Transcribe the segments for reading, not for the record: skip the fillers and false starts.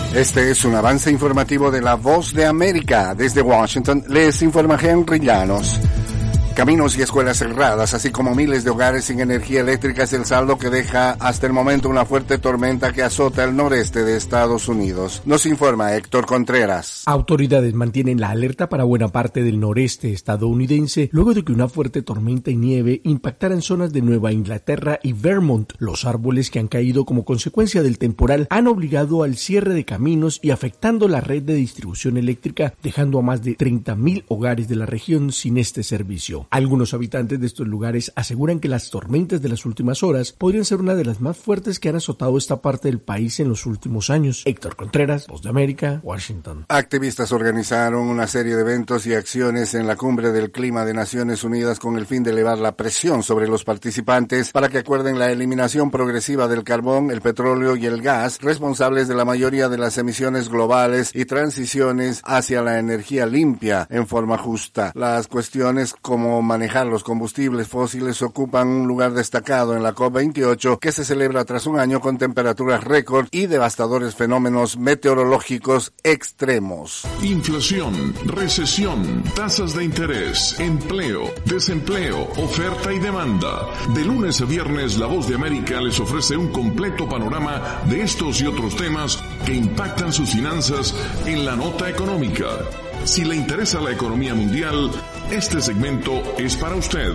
Este es un avance informativo de La Voz de América. Desde Washington les informa Henry Llanos. Caminos y escuelas cerradas, así como miles de hogares sin energía eléctrica es el saldo que deja hasta el momento una fuerte tormenta que azota el noreste de Estados Unidos. Nos informa Héctor Contreras. Autoridades mantienen la alerta para buena parte del noreste estadounidense luego de que una fuerte tormenta y nieve impactara en zonas de Nueva Inglaterra y Vermont. Los árboles que han caído como consecuencia del temporal han obligado al cierre de caminos y afectando la red de distribución eléctrica, dejando a más de 30,000 hogares de la región sin este servicio. Algunos habitantes de estos lugares aseguran que las tormentas de las últimas horas podrían ser una de las más fuertes que han azotado esta parte del país en los últimos años. Héctor Contreras, Voz de América, Washington. Activistas organizaron una serie de eventos y acciones en la Cumbre del Clima de Naciones Unidas con el fin de elevar la presión sobre los participantes para que acuerden la eliminación progresiva del carbón, el petróleo y el gas, responsables de la mayoría de las emisiones globales y transiciones hacia la energía limpia en forma justa. Las cuestiones como manejar los combustibles fósiles ocupan un lugar destacado en la COP28 que se celebra tras un año con temperaturas récord y devastadores fenómenos meteorológicos extremos. Inflación, recesión, tasas de interés, empleo, desempleo, oferta y demanda. De lunes a viernes, La Voz de América les ofrece un completo panorama de estos y otros temas que impactan sus finanzas en la nota económica. Si le interesa la economía mundial, este segmento es para usted.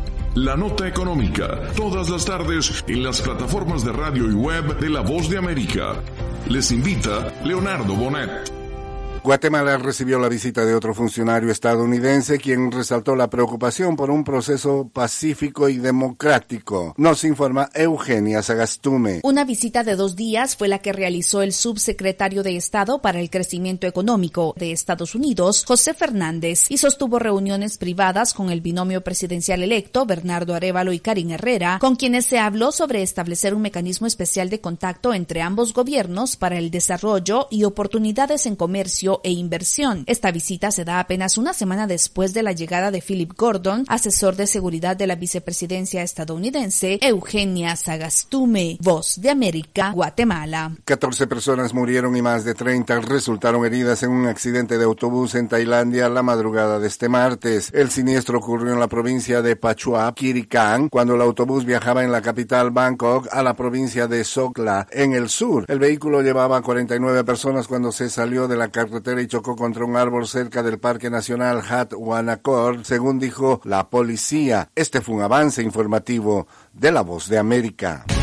La Nota Económica, todas las tardes en las plataformas de radio y web de La Voz de América. Les invita Leonardo Bonet. Guatemala recibió la visita de otro funcionario estadounidense quien resaltó la preocupación por un proceso pacífico y democrático. Nos informa Eugenia Sagastume. Una visita de 2 días fue la que realizó el subsecretario de Estado para el Crecimiento Económico de Estados Unidos, José Fernández, y sostuvo reuniones privadas con el binomio presidencial electo, Bernardo Arévalo y Karin Herrera, con quienes se habló sobre establecer un mecanismo especial de contacto entre ambos gobiernos para el desarrollo y oportunidades en comercio e inversión. Esta visita se da apenas una semana después de la llegada de Philip Gordon, asesor de seguridad de la vicepresidencia estadounidense. Eugenia Sagastume, Voz de América, Guatemala. 14 personas murieron y más de 30 resultaron heridas en un accidente de autobús en Tailandia la madrugada de este martes. El siniestro ocurrió en la provincia de Phachuap, Kirikang, cuando el autobús viajaba en la capital Bangkok a la provincia de Sokla, en el sur. El vehículo llevaba a 49 personas cuando se salió de la carretera y chocó contra un árbol cerca del Parque Nacional Hat Wanakor, según dijo la policía. Este fue un avance informativo de La Voz de América.